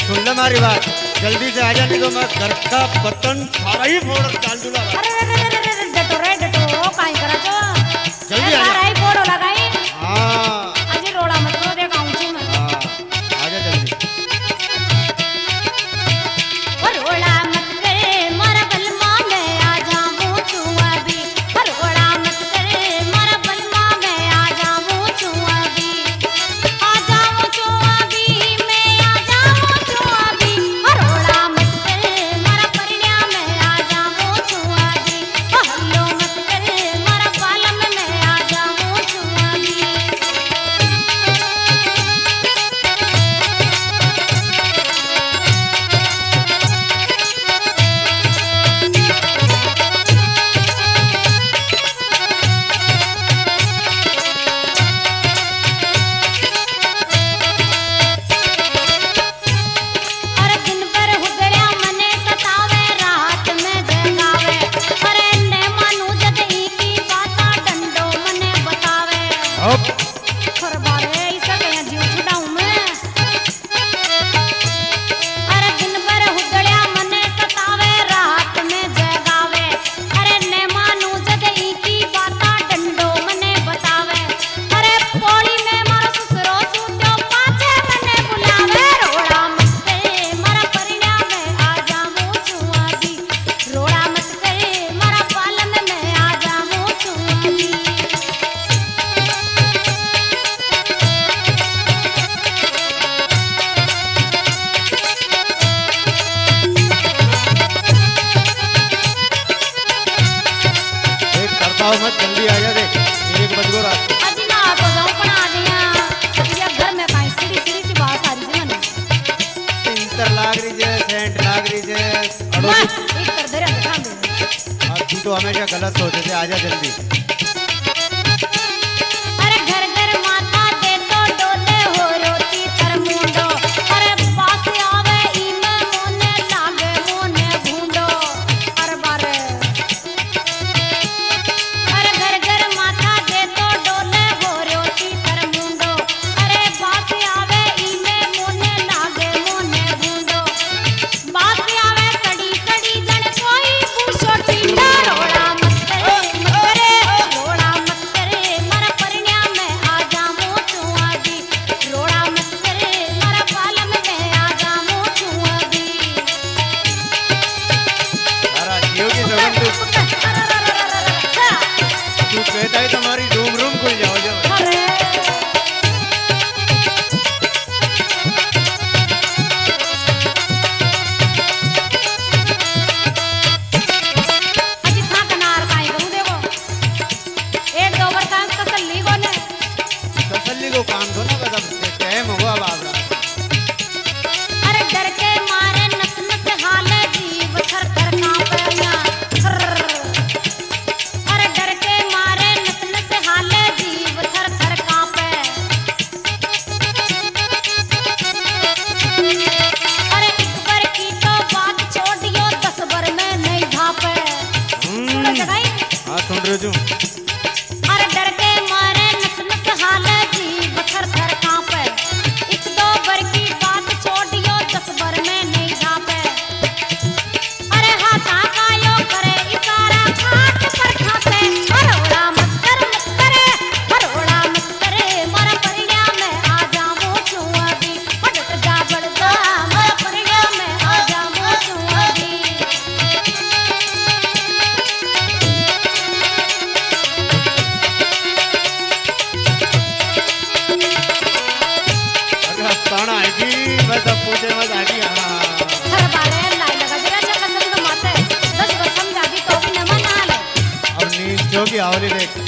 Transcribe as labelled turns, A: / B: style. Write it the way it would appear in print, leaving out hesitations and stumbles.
A: सुन ले हमारी बात, जल्दी से आ जा, नहीं तो मैं घर का बर्तन सारा ही फोड़ डाल दूंगा।
B: अरे डटो रे डटो, काई करा जो
A: जल्दी आ जा।
B: सारा ही फोड़ो लगाई।
A: हाँ
B: अजी रोड़ा मत करो, देखा हूं छी मैं।
A: हाँ आ जा जल्दी।
B: रोड़ा मत करे मारा बलमा, मैं आ जाऊं छुआ भी। रोड़ा मत करे मारा बलमा, मैं आ जाऊं छुआ भी। आ जाऊं छुआ भी, मैं आ जाऊं छुआ भी। रोड़ा मत करे मारा परिण्या, मैं आ जाऊं छुआ भी। हल्लो मत करे मारा पालम, मैं आ जाऊं छुआ भी। अरे दिन भर हुदड़िया मने सतावे, रात में जगावे। अरे ने मानू जद की बाता, डंडो मने बतावे।
A: अब
B: अरे बारे ऐसा कया जीव छुड़ाऊं मैं। अरे दिन भर हुदड़िया मने सतावे, रात में जगावे। अरे ने मानू जद की बाता, डंडो मने बतावे। अरे पोली में मारो ससुरो सूत्यो, पाछे मने बुलावे। रोड़ा मत करे मारा परिण्या, मैं आ जाऊं छुआ भी। रोड़ा मत करे मारा पालन, मैं आ जाऊं छुआ भी।
A: एक करता हूँ मत, जल्दी आ जा, देख 1 बज गो रात को।
B: अजी ना तो जाऊं पण आ गया। ये घर में काई सीढ़ी सीढ़ी सी बात आ रही है मने।
A: इंटर लाग रही है, सेंट लाग रही है,
B: मैं
A: अड़ोसी।
B: एक कर दे रे काम दे।
A: अब तू तो हमेशा गलत सोचते थे, आ जा जल्दी।
B: अरे घर घर माता दे तो डोले, हो रोती तर मुंडो। अरे पास आवे ई में मोने लागे, मोने ढूंढो। अरे बारे अरे घर घर माता दे तो डोले, हो रोती तर मुंडो। अरे पास आवे ई में मोने लागे, मोने ढूंढो। बात आवे सड़ी सड़ी जन कोई पूछो टींडा। रोड़ा मत करे रोड़ा मत करे मारा परिण्या, मैं आ जाऊं छुआ भी। रोड़ा मत करे मारा पालम, मैं आ जाऊं छुआ भी।
A: अरे जीव की सगन तू कहता है तुम्हारी रूम रूम खुल जाओ जो।
B: अरे अजी था कनार काई करूं देखो। 1-2 बरसात तसल्ली को ने।
A: तसल्ली को काम दो ना, मतलब टाइम हुआ बाबरा।
B: अरे डर के मारे नस नस हाले, जीव थर थर कांपे या। अरे डर के मारे नस नस हाले, जीव थर थर कांपे। अरे एक बार की तो बात छोड़ दियो, 10 बार में नहीं भापे। सुनो जगाई।
A: हाँ सुन रही हूँ।
B: अरे डर के मारे नस नस हाले, जीव थर थर कांपे। 1-2 बार की बात छोड़ दियो, 10 बार में नहीं भापे। अरे हाथा कायो करे इशारा, खाट पर खाते। रोड़ा मत करे रोड़ा मत करे मारा परिण्या, मैं आ जाऊं छुआ भी। बढ़ जा मारा परिण्या, मैं आ जाऊं छुआ भी।
A: अरे हस्ताना आएगी, मैं सब पूछे मत आएगी। हाँ
B: हर बारे लाई लगा जरा सा कसम तो माते 10 बार समझा दी तो भी न मना ले।
A: अब नींद जो की आवली देख।